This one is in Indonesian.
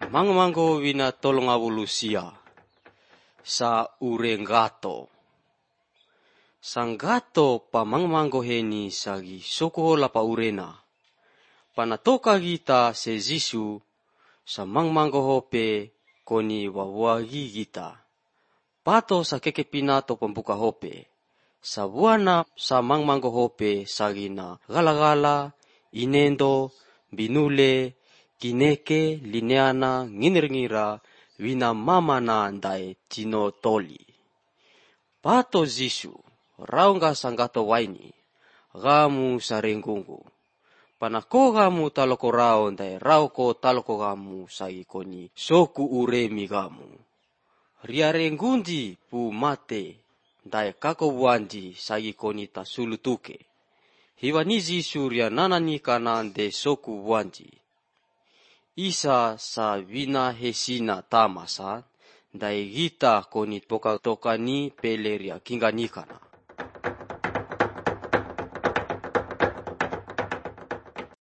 Mangmango wina tolong awulusia sa urengato. Sanggato pa mangmango heni sagi sokohola pa urena. Panatoka gita se Jisu sa mangmango hope koni wawagi gita. Pato sa kekepinato pembuka hope. Sa buana sa mangmango hope sagina gala-gala, inendo, binule, kineke, lineana, nginir-ngira, wina mamana ndai tino toli. Pato Jisu, raungga sanggato waini, gamu sarenggungu. Panako gamu taloko rao ndai rauko taloko gamu sagi koni soku uremi gamu. Riarenggundi pu mate, ndai kako buandi sagi koni tasulutuke. Hiwani Jisu ria nanani kanande soku buandi. Isa sa wina hesina tamasa, ndai gita koni toka-toka ni peleria kinganikana.